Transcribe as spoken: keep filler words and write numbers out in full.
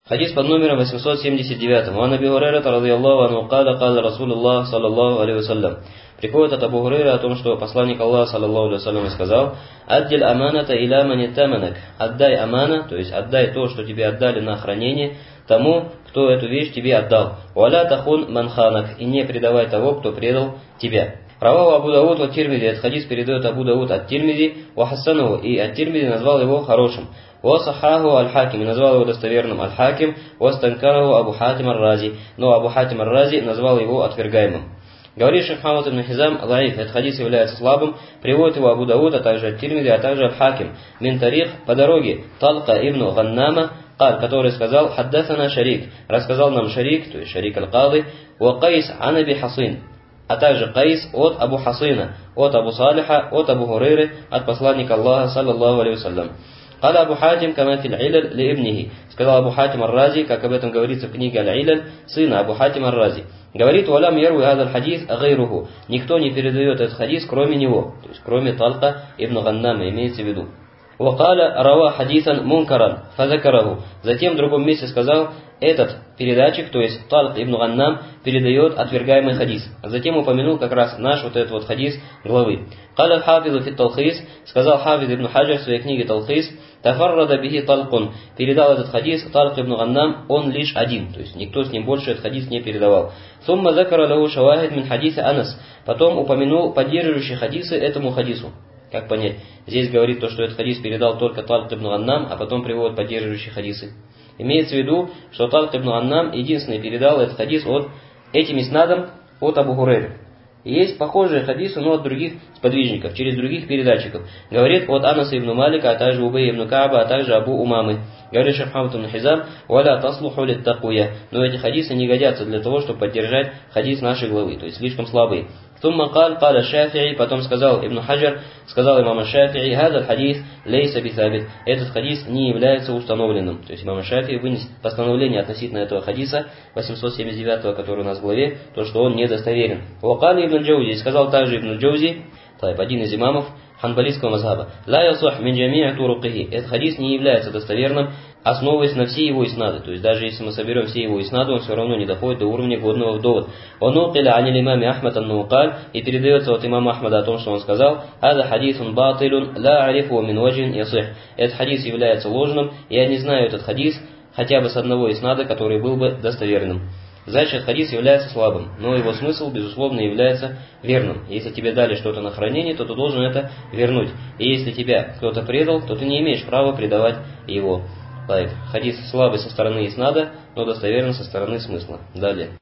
Хадис под номером восемьсот семьдесят девять. «Ан Аби Хурайрата радийаллаху анху каля каля Расулуллах саллаллаху алейхи вассалям». Приходит от Абу Хурайра о том, что посланник Аллаха саллаллаху алейхи вассалям сказал: «Аддиль аманата иля мани таманак». Отдай амана, то есть отдай то, что тебе отдали на хранение, тому, кто эту вещь тебе отдал. «Валя тахун манханак». И не предавай того, кто предал тебя. Раваху Абу Дауд от Тирмизи. Этот хадис передает Абу Дауд от Тирмизи, ва хассанаху, и от Тирмизи назвал его хорошим. Ва сахаху аль-Хаким, назвал его достоверным аль-Хаким, ва станкараху Абу Хатим ар-Рази, но Абу Хатим ар-Рази назвал его отвергаемым. Говорит шейх Мухаммад ибн Хизам: лаиф, этот хадис является слабым, приводит его Абу Дауд, а также от Тирмизи, а также аль-Хаким. Мин тарих, по дороге Талка ибн Ганнама, который сказал: хаддасана Шарик, рассказал нам Шарик, то есть Шарик аль-Кады, ва Кайс ан Аби Хасин, а также Кайс от Абу Хасина, от Абу Салиха, от Абу Хурайры, от посланника Аллаха саллаллаху алейхи вассалям. قال Абу Хатим кама фил иляль ли ибнихи, сказал Абу Хатим ар-Рази, как об этом говорится в книге Аль-Иляль, сына Абу Хатим ар-Рази. Говорит: валям ярви хадаль хадис гайруху, никто не передает этот хадис, кроме него, то есть кроме Талка ибн Ганнама, имеется в виду. Вакаля рава хадисан мункаран фазакараху, затем в другом месте сказал: этот передатчик, то есть Талк ибн Ганнам, передает отвергаемый хадис. А затем упомянул как раз наш вот этот вот хадис главы. Каля хафизу фит талхис, сказал хафиз ибн Хаджар в своей книге Талхис: тафаррада бихи талкун, передал этот хадис Талк ибн Ганнам, он лишь один, то есть никто с ним больше этот хадис не передавал. Сумма закара лаху шавахид мин хадиса Анас, потом упомянул поддерживающие хадисы этому хадису. Как понять? Здесь говорит то, что этот хадис передал только Талк ибн Ганнам, а потом приводит поддерживающие хадисы. Имеется в виду, что Талк ибн Ганнам единственный передал этот хадис от этим иснадом от Абу Хурайры. И есть похожие хадисы, но от других сподвижников, через других передатчиков. Говорит от Анаса ибн Малика, а также Убей ибн Кааба, а также Абу Умамы. Говорит шейх Мухаммад ибн Хизам: валя таслуху лит такуя. Но эти хадисы не годятся для того, чтобы поддержать хадис нашей главы, то есть слишком слабые. Тумма каль каля Шафи'i, потом сказал Ибн Хаджар, сказал имам Шафи'i: хадаль хадис лейса бисабит, этот хадис не является установленным. То есть имам Шафи'i вынес постановление относительно этого хадиса восемьсот семьдесят девятого, который у нас в главе, то, что он недостоверен. Вакали Ибн Джаузи, сказал также Ибн Джаузи, один из имамов ханбалийского мазхаба: ла ясух мин джами'и турукихи, этот хадис не является достоверным, основываясь на все его иснады. То есть даже если мы соберем все его иснады, он все равно не доходит до уровня годного в довод. Он укиля анил имаме Ахмад ан-Нукаль, и передается от имама Ахмада о том, что он сказал: ада хадисун батилун ла арифу мин ваджин ясих, этот хадис является ложным, я не знаю этот хадис хотя бы с одного иснада, который был бы достоверным. Значит, этот хадис является слабым, но его смысл, безусловно, является верным. Если тебе дали что-то на хранение, то ты должен это вернуть. И если тебя кто-то предал, то ты не имеешь права предавать его. Хадис слабый со стороны иснада, но достоверный со стороны смысла. Далее.